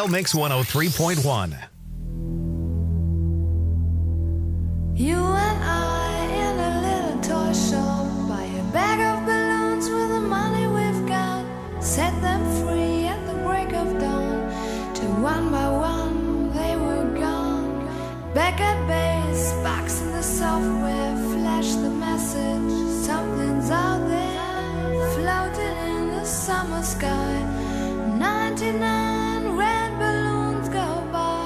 Trail Mix 103.1. You and I in a little toy shop, buy a bag of balloons with the money we've got, set them free at the break of dawn, till one by one they were gone. Back at base, box in the software, flash the message, something's out there, floating in the summer sky. 99 red balloons go by.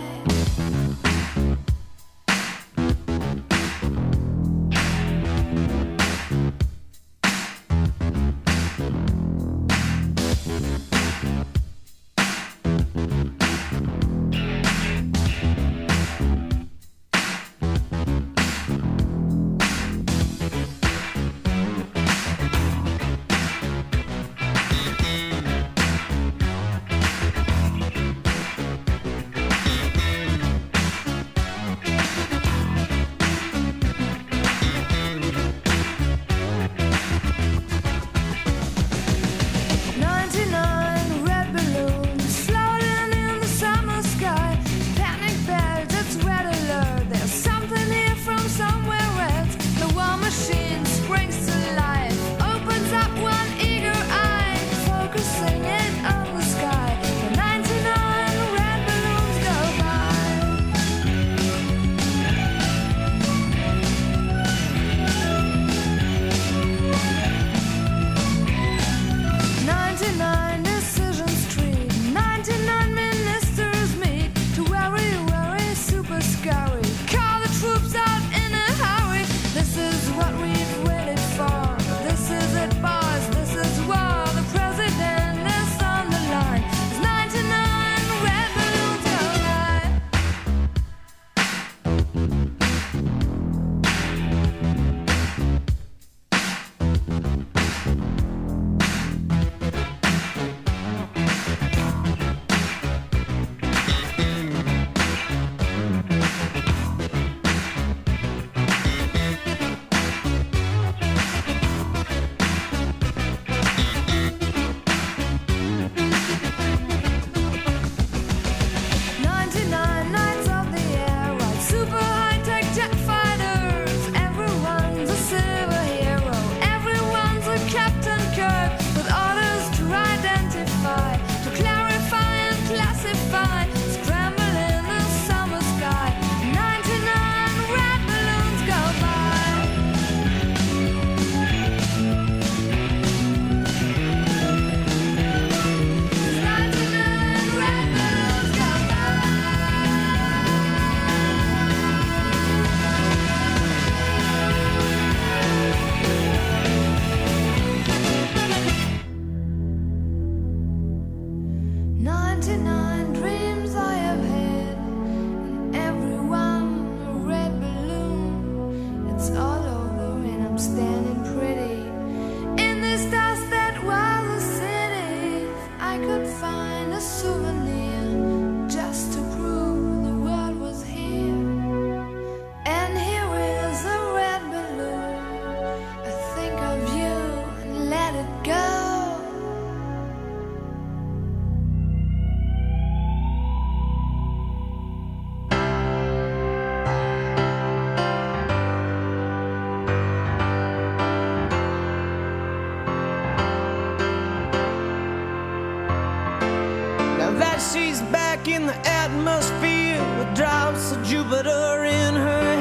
She's back in the atmosphere with drops of Jupiter in her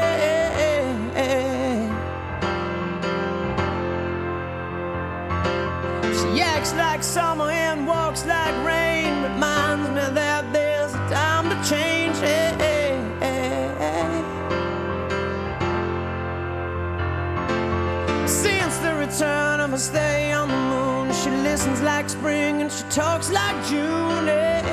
head. She acts like summer and walks like rain, reminds me that there's a time to change. Since the return of her stay on the moon, she listens like spring and she talks like June.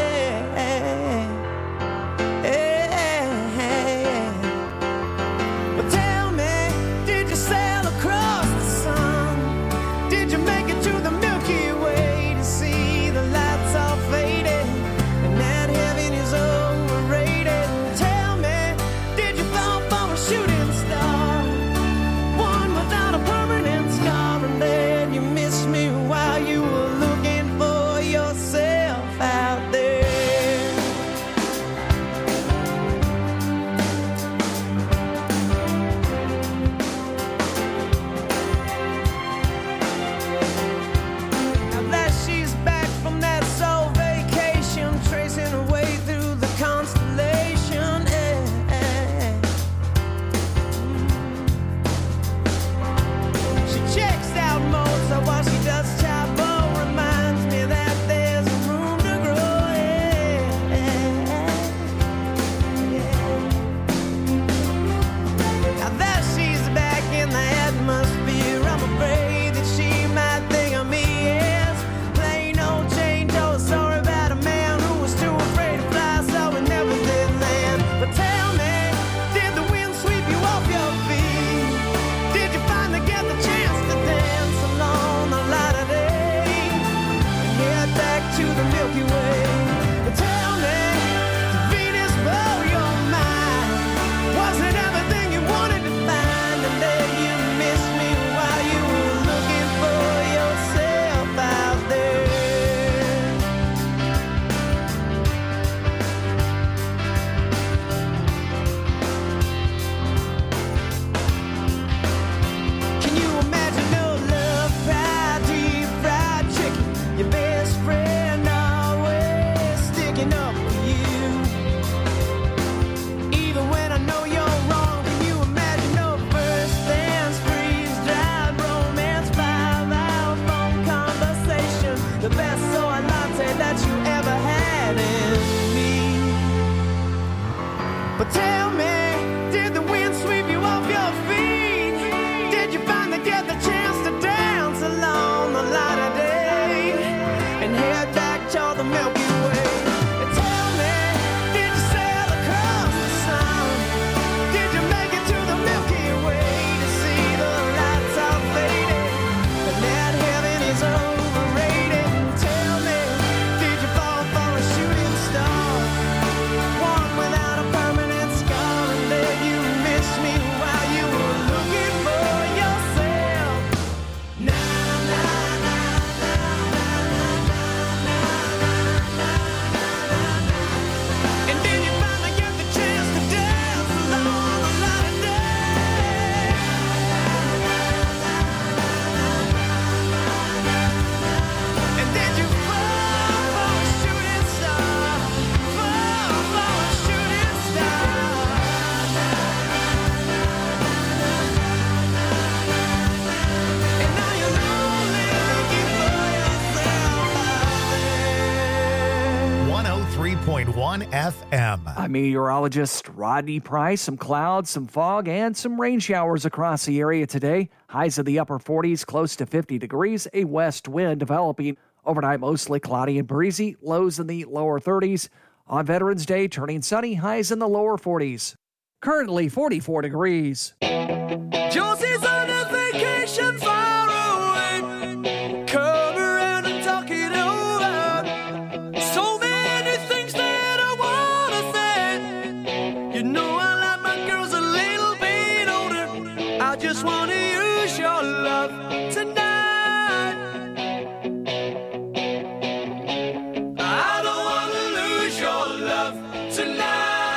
Well, tell me, did you sail across the sun? Did you make it to the Milky Way to see the lights all faded and that heaven is overrated? Tell me, did you fall for a shooting star, one without a permanent scar, and then you missed me while you were looking for yourself out there? But tell me, did the wind sweep you off your feet? Did you finally get the chance to dance along the light of day and head back toward the Milky Way? And tell me, did you sail across the sun? Did you make it to the Milky Way to see the lights all faded and that heaven is overrated? Tell me, did you fall for a shooting star? One without a permanent scar, and there you missed me while you were looking for yourself. Na na na na na na na na na. And then you finally get the chance to dance along the light of day. And then you fall for a shooting star, fall for a shooting star. And now you're lonely looking for yourself out there. 103.1 FM. I'm meteorologist Rodney Price. Some clouds, some fog, and some rain showers across the area today. Highs in the upper 40s, close to 50 degrees. A west wind developing. Overnight, mostly cloudy and breezy. Lows in the lower 30s. On Veterans Day, turning sunny. Highs in the lower 40s. Currently 44 degrees. Josie's on a vacation far away. Come around and talk it over. So many things that I wanna say. You know I like my girls a little bit older. I just wanna use your love tonight. I don't wanna lose your love tonight.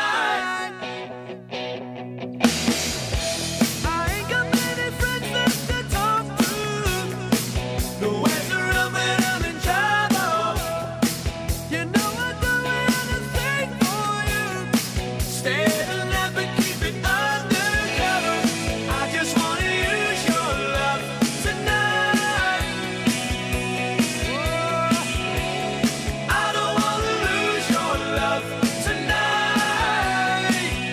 I ain't got many friends left to talk to. No answer up when I'm in trouble. You know I'd do anything for you. Stay the night but keep it undercover. I just wanna use your love tonight. I don't wanna lose your love tonight.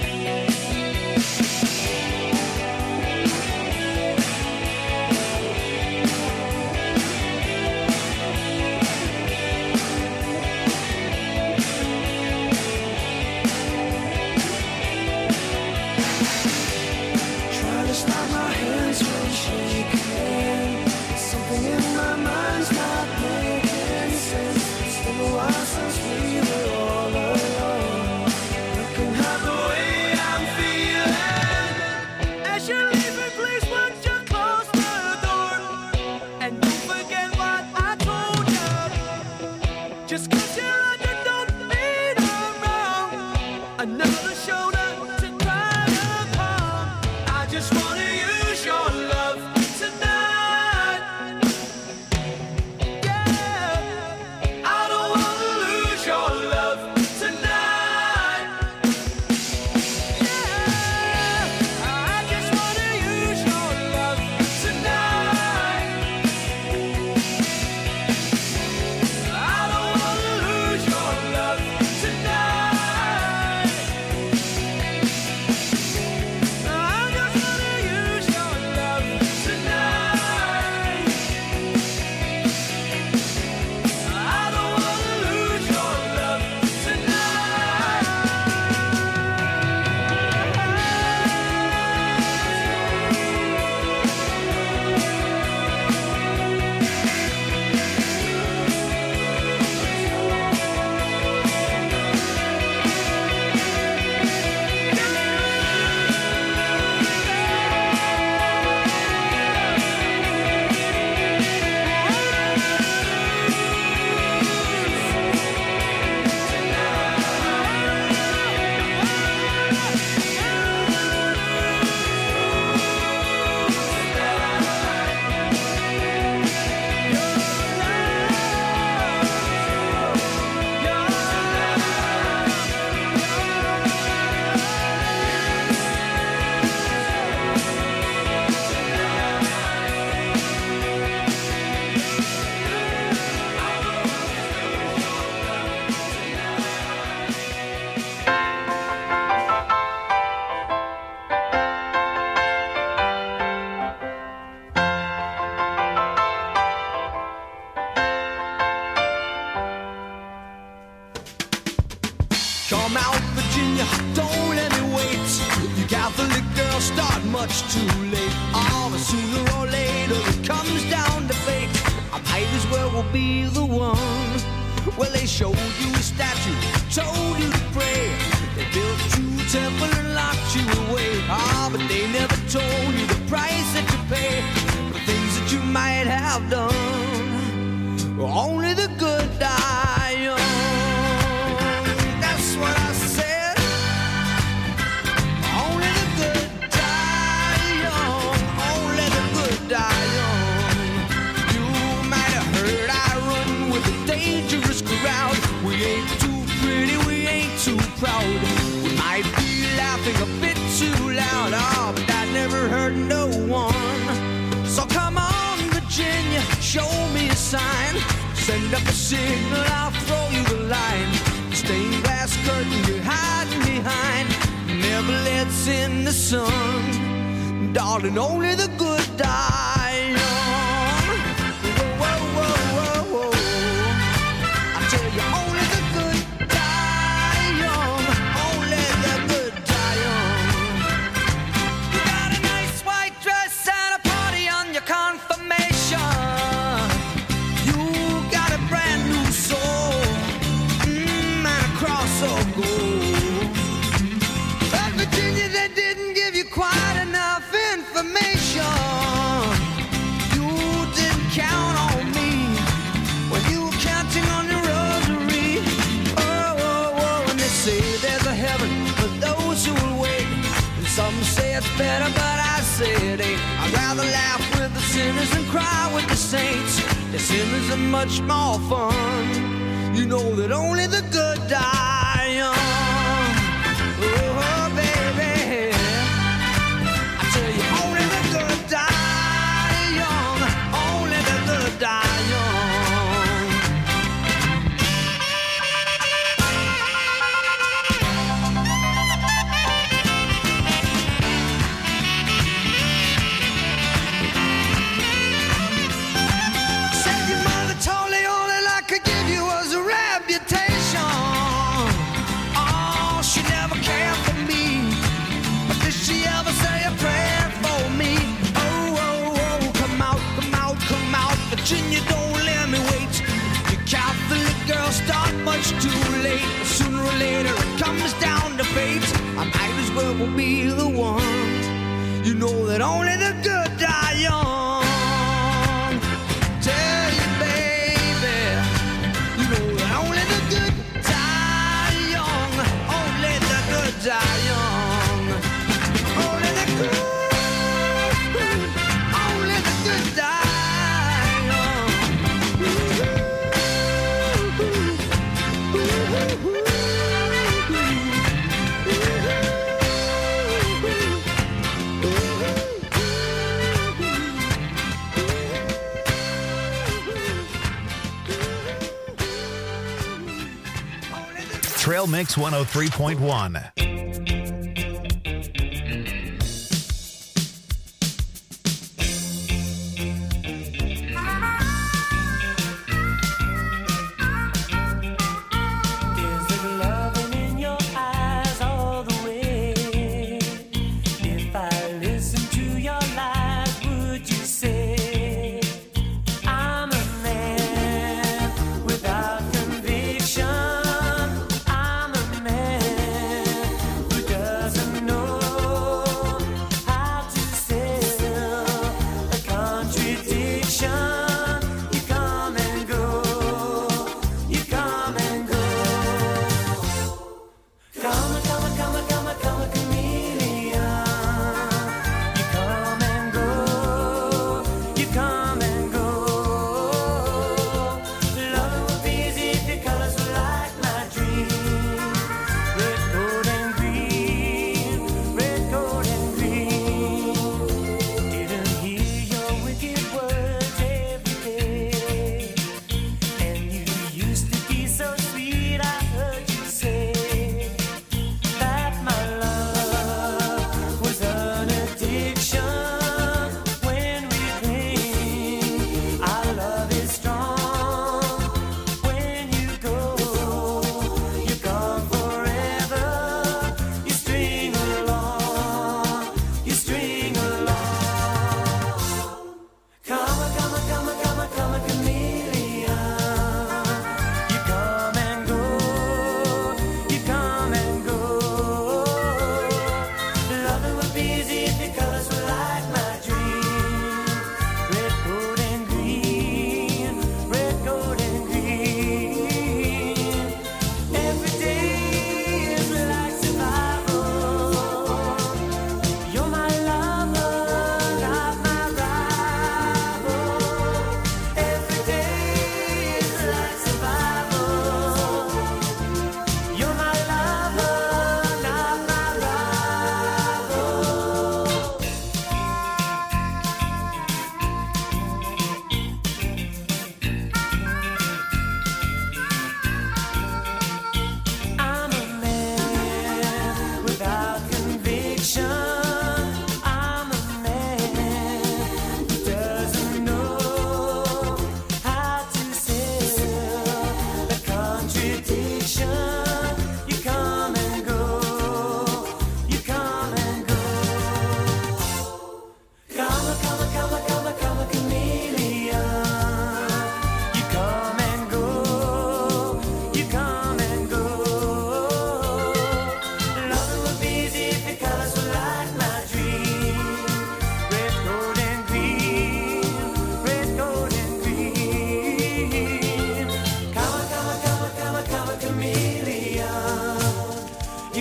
Trying to stop my hands from shaking. Something in my mind's not making sense. It's been a while since we were all alone. You can have the way I'm feeling. As you're leaving, please won't you close the door? And don't forget what I told you. Just 'cause you're on, you don't mean I'm wrong. Another shoulder to cry upon. I just wanna use your love tonight. Yeah, I don't wanna lose your love tonight. Yeah, I just wanna use your love tonight. I don't wanna lose your love tonight. Come out, Virginia, don't let me wait. You Catholic girls start much too late. Oh, but sooner or later it comes down to fate. I might as well be the one. Well, they showed you a statue, told you to pray. They built you a temple and locked you away. Ah, but they never told you the price that you pay for things that you might have done. Only the good die young. That's what I said. Only the good die young. Only the good die young. You might have heard I run with a dangerous crowd. We ain't too pretty, we ain't too proud. We might be laughing a bit too loud. Oh, but that never hurt no one. So come on, Virginia, show me a sign. Send up a signal, I'll throw you the line. Stained glass curtain you're hiding behind never lets in the sun. Darling, only the good die young. Whoa, whoa, whoa, whoa, whoa. I tell you, only the good die young. Only the good die young. You got a nice white dress and a party on your confirmation. You got a brand new soul, and a cross of gold. But Virginia, they didn't give you quite enough information. You didn't count on me when you were counting on your rosary. Oh, oh, oh, and they say there's a heaven for those who will wait. And some say it's better, but I say it ain't. I'd rather laugh with the sinners and cry with the saints. The sinners are much more fun. You know that only the good die young. Oh, baby, I tell you, only the good die young. Only the good die young. Said your mother told me all that I could give you was a reputation. Oh, she never cared for me, but did she ever say a prayer for me? Oh, oh, oh, come out, come out, come out, Virginia, don't let me wait. You Catholic girls start much too late. Sooner or later it comes down to fate. I might as well be the one. You know that only the good die young. Tell you, baby, you know that only the good die young. Only the good die young. Only the good, only the good die young. Trail Mix 103.1. Without conviction, I'm a man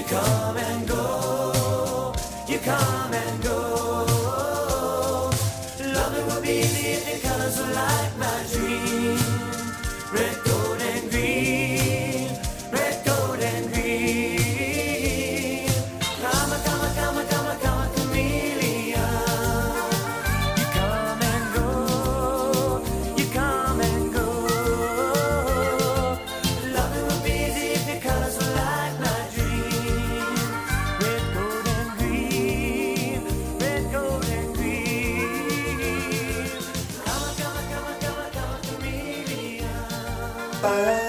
come and go, you come and go. Loving would be easy if your colors were like my dream. Red, gold, and green. Red, gold, and green. Come, come, come, come, come, chameleon. You come and go, you come and go. Loving would be easy if your colors were like my dream. Red, gold, and green. Red, gold, and green. Come, come, come, come, come, chameleon.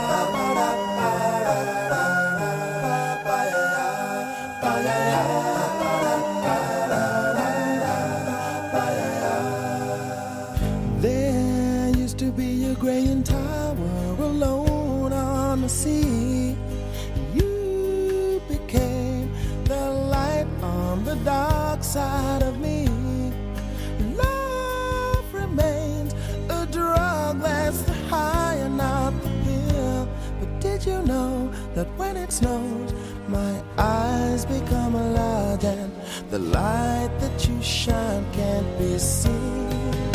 There used to be a graying tower alone on the sea. You became the light on the dark side of me. Love remains a drug that's the high and not the pill. But did you know that when it snows, my eyes become large and the light that you shine can't be seen?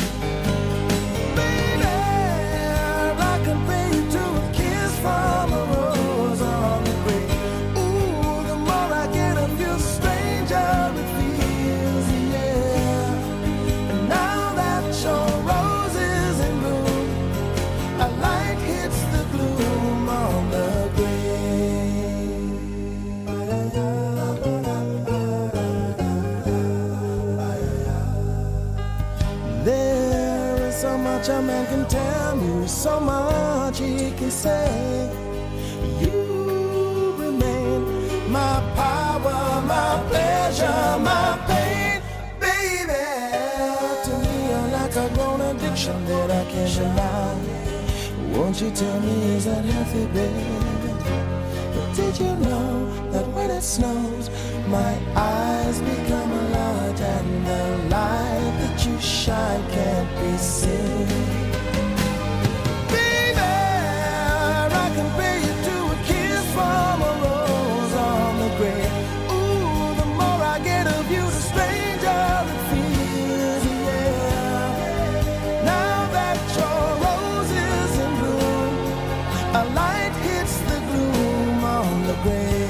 Baby, I compare you to a kiss from a rose on the grave. Ooh, the more I get of you, the stranger it feels, yeah. And now that your rose is in bloom, a light hits the gloom on the grave. There is so much a man can tell me, so much he can say. You remain my power, my pleasure, my pain, baby. To me, you're like a grown addiction that I can't deny. Won't you tell me, is that healthy, baby? But did you know that when it snows, my eyes become large and the light that you shine can't be seen? Baby, I compare you to a kiss from a rose on the grave. Ooh, the more I get of you, the stranger it feels, yeah. Now that your rose is in bloom, a light hits the gloom on the grave.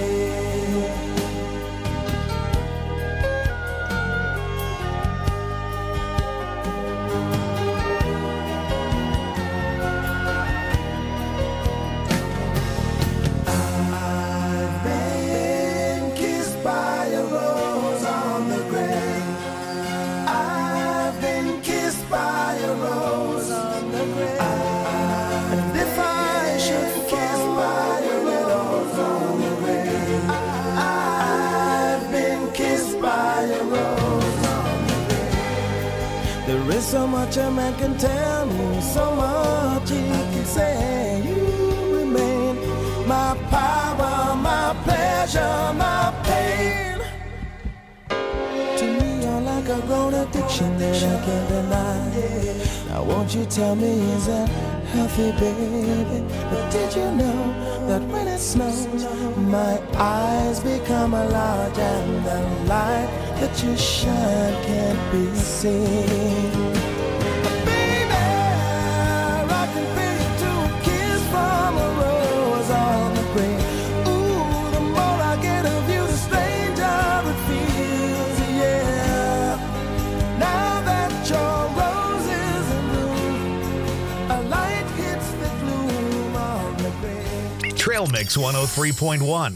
I've been kissed by a rose on the grave. I've been kissed by a rose on the grave. And if I should kiss by a rose on the grave, I've been kissed by a rose on the grave. There is so much a man can tell me, so much he can say. You remain my power, my pleasure, my pain. To me, you're like a grown addiction that I can't deny. Now won't you tell me, is that healthy, baby? But did you know that when it snows, my eyes become large and the light that you shine can't be seen? Baby, I compare you to a kiss from a rose on the grave. Ooh, the more I get of you, the stranger it feels, yeah. Now that your rose is in bloom, a light hits the gloom on the grave. Trail Mix 103.1.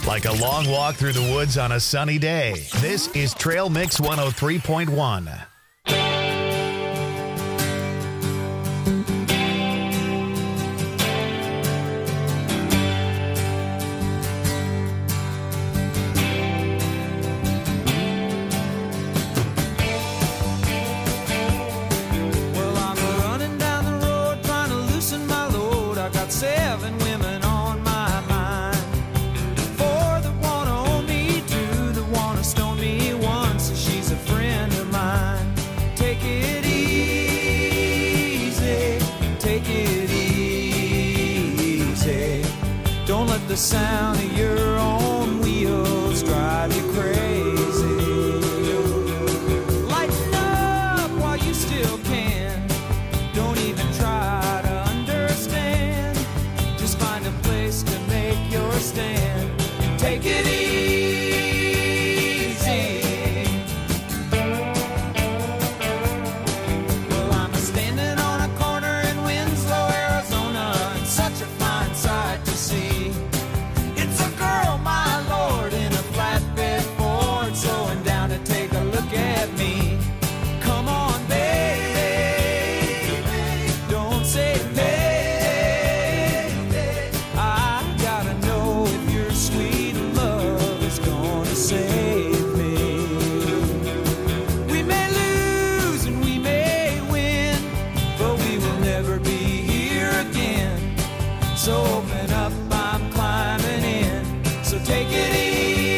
Like a long walk through the woods on a sunny day. This is Trail Mix 103.1. Well, I'm running down the road trying to loosen my load. I got 7 women on my mind. 4 that wanna own me, 2 that wanna stone me, 1 says she's a friend of mine. Take it easy, take it easy. Don't let the sound of your own wheels drive you crazy. Lighten up while you still can. Don't even try to understand. Just find a place to make your stand. Take it easy. Well, I'm standing on a corner in Winslow, Arizona, and such a fine sight to see. It's a girl, my lord, in a flatbed Ford, slowing down to take a look at me. Come on, baby, don't say baby. I gotta know if your sweet love is gonna save me. We may lose and we may win, but we will never be here again. So open up, I'm climbing in. So take it easy.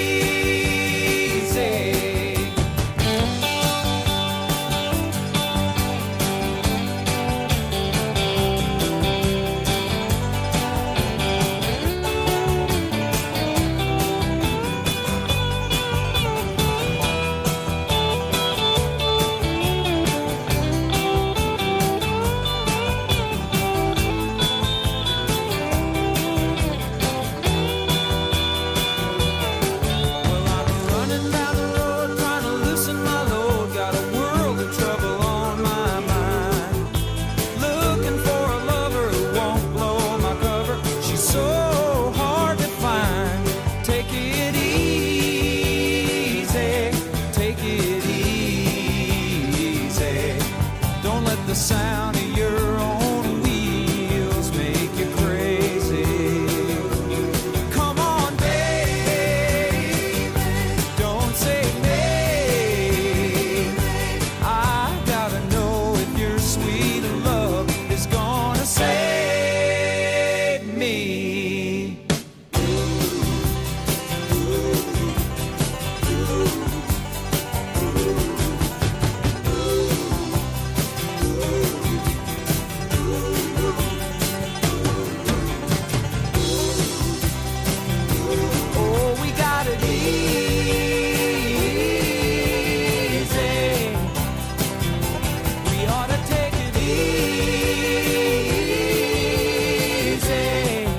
Well, I'm running down the road trying to loosen my load. Got a world of trouble on my mind. Looking for a lover who won't blow my cover. She's so hard to find. Take it easy. Take it easy. Don't let the sound of your own wheels make you crazy. Come on, baby, don't say maybe. I gotta know if your sweet love is gonna save me. Oh, we got it easy. We ought to take it easy.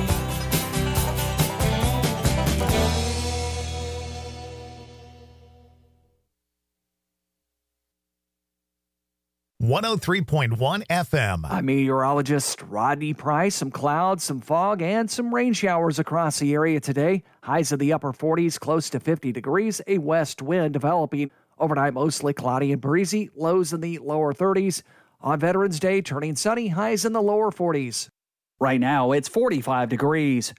103.1 FM. I'm meteorologist Rodney Price. Some clouds, some fog, and some rain showers across the area today. Highs in the upper 40s, close to 50 degrees. A west wind developing. Overnight, mostly cloudy and breezy. Lows in the lower 30s. On Veterans Day, turning sunny. Highs in the lower 40s. Right now, it's 45 degrees.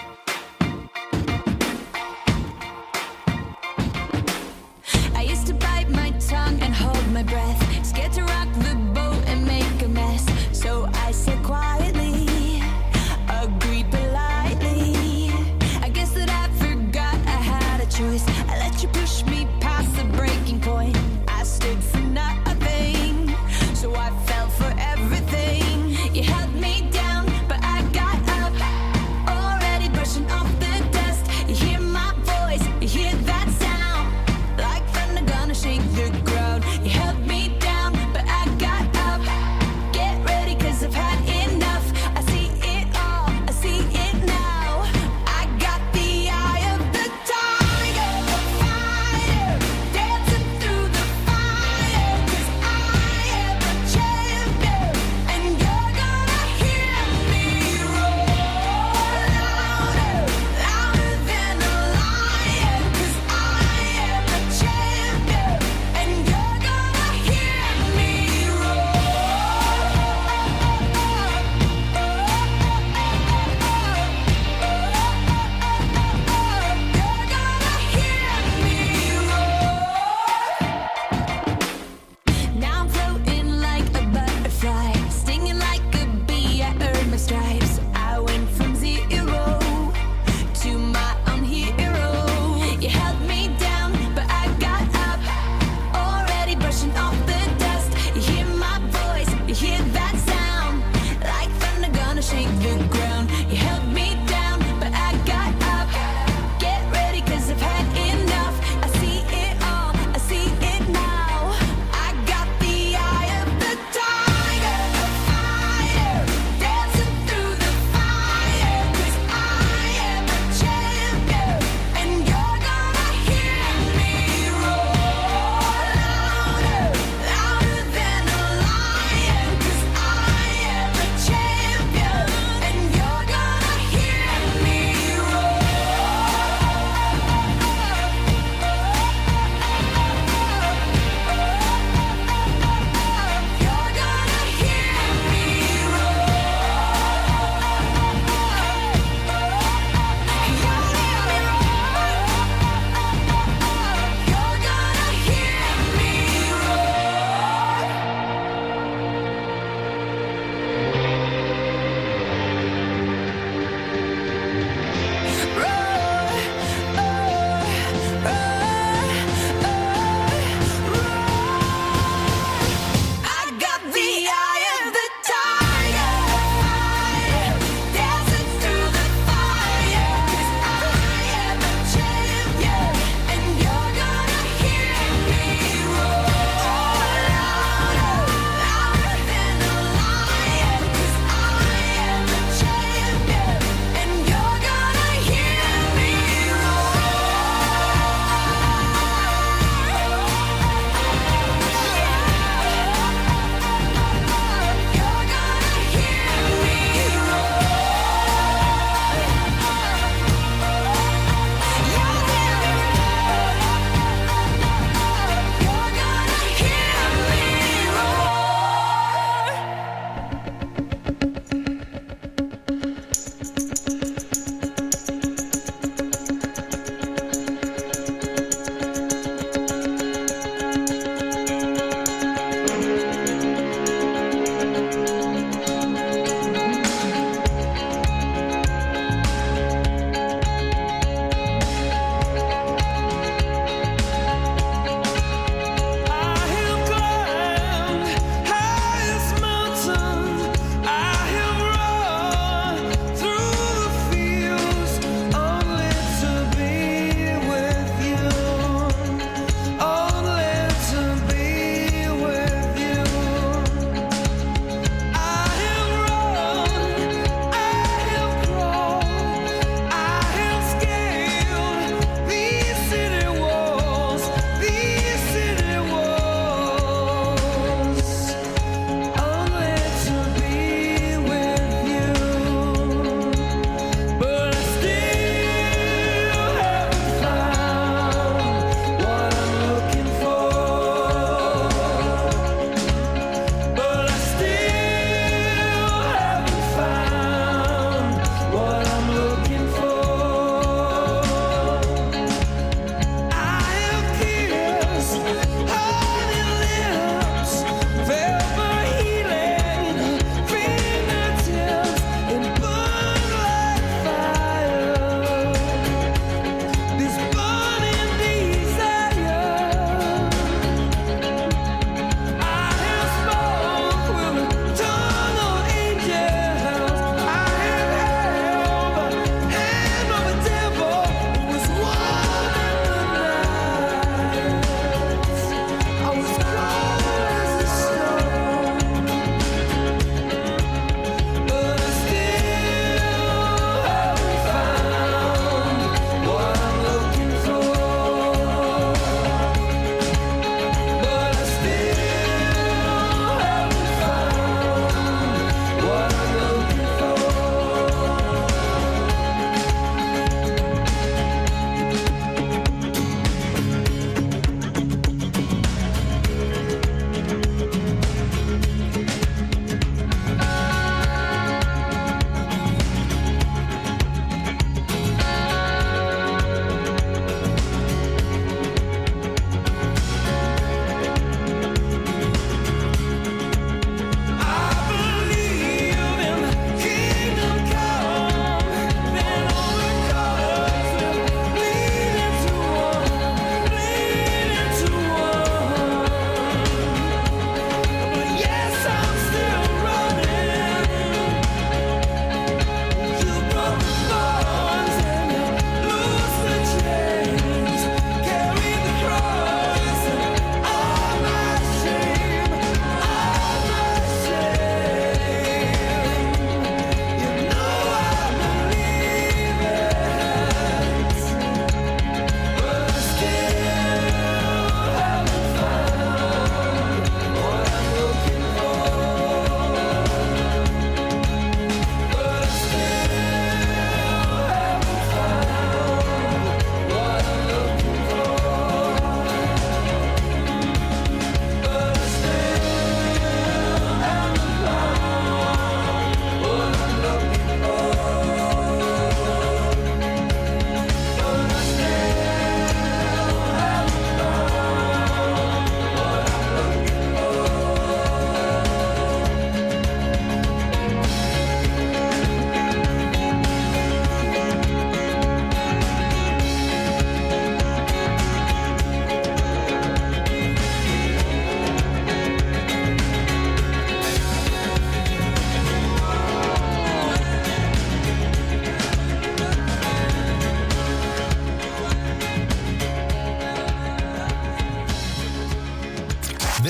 I used to bite my tongue and hold my breath, scared to rock the boat and make a mess. So I said quietly, agreed politely. I guess that I forgot I had a choice. I let you push me past the breaking point. I stood for nothing, so I fell for everything. You held me down, but I got up. All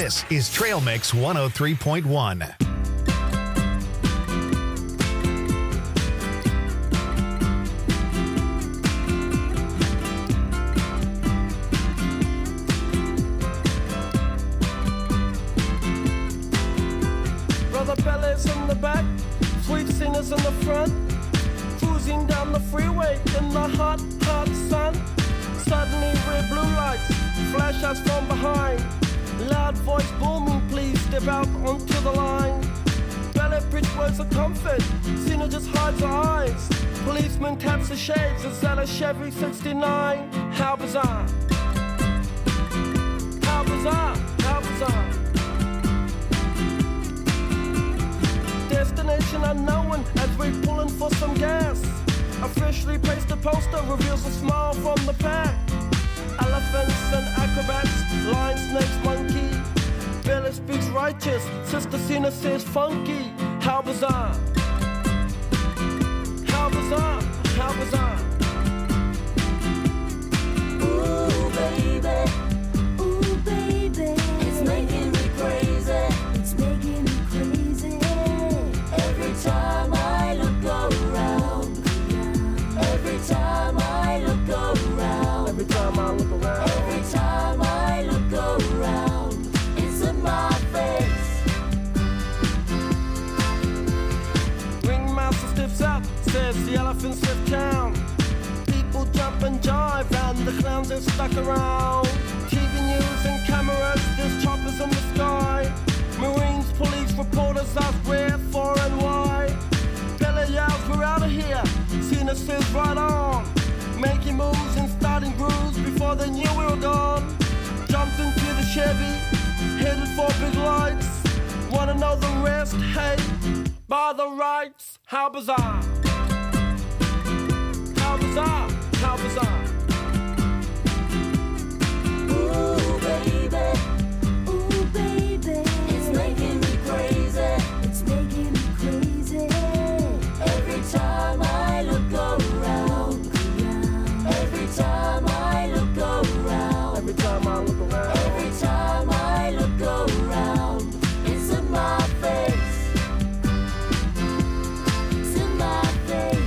This is Trail Mix 103.1. Brother Bellas in the back, sweet singers in the front, cruising down the freeway in the hot, hot sun. Suddenly red blue lights flash us from behind. Loud voice booming, please step out onto the line. Ballet bridge words of comfort, Cena just hides her eyes. Policeman taps the shades, is that a Chevy 69? How bizarre, how bizarre, how bizarre. Destination unknown as we're pulling for some gas. A freshly pasted poster reveals a smile from the pack. Elephants and acrobats, lion, snakes, monkey. Billy speaks righteous, Sister Cena says funky. How bizarre, how bizarre, how bizarre. Ooh baby, it's making me crazy, it's making me crazy. Every time I look around, every time I look around, Every time I look around, every time I look around, it's in my face. Ringmaster stiffs up, says the elephants left town. People jump and jive and the clowns are stuck around. TV news and cameras, there's choppers in the sky. Marines, police, reporters ask where, for and why. Billy yells, we're out of here. Cena says right on. Making moves and starting grooves before they knew we were gone. Jumped into the Chevy, headed for big lights. Wanna know the rest? Hey, by the rights. How bizarre, how bizarre, how bizarre. Ooh baby, it's making me crazy, it's making me crazy. Every time I look around, every time I look around, Every time I look around, every time I look around, it's in my face, it's in my face.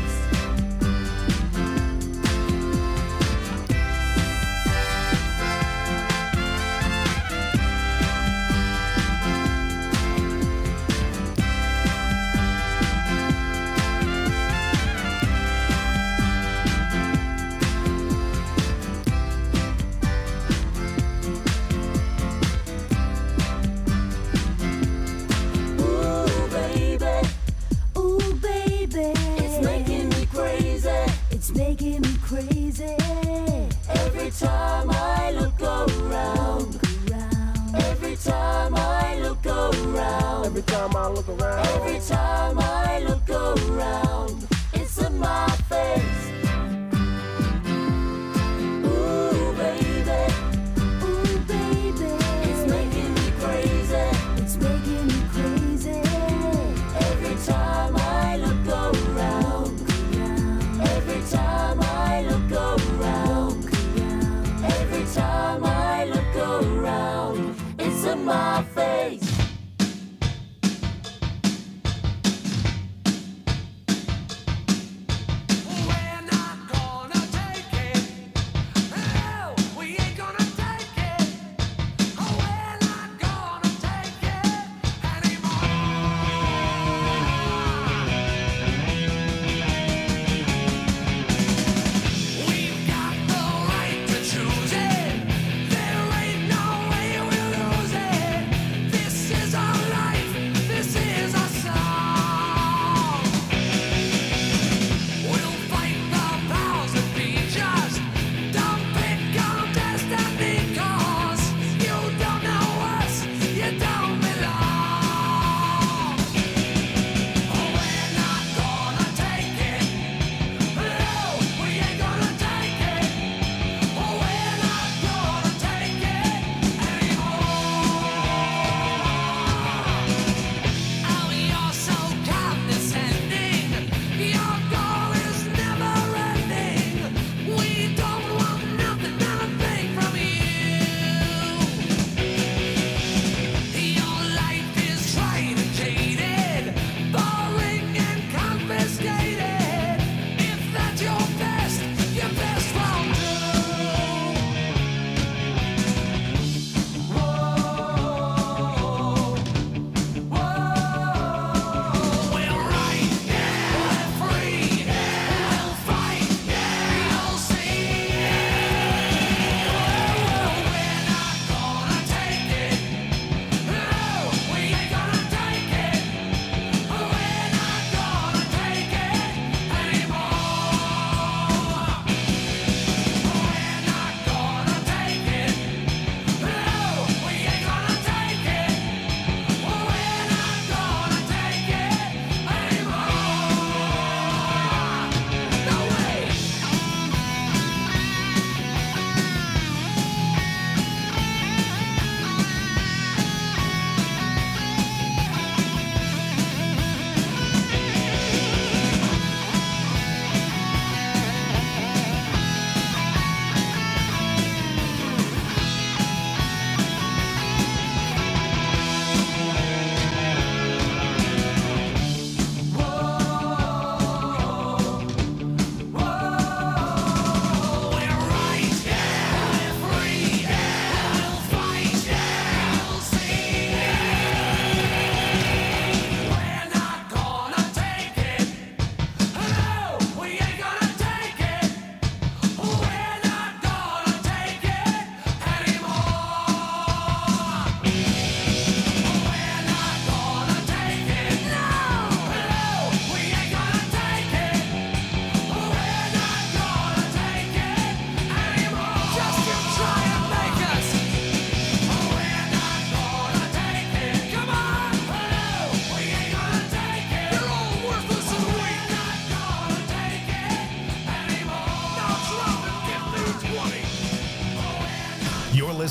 Ooh baby, it's making me crazy, it's making me crazy. Every time I look around, every time I look around, every time I look around. every time I look around, it's in my face. Ooh baby, it's making me crazy, it's making me crazy. Every time I look around, every time I look around, every time I look around, it's in my face.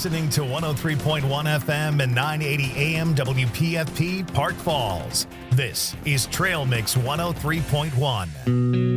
listening to 103.1 FM and 980 AM WPFP Park Falls. This is Trail Mix 103.1.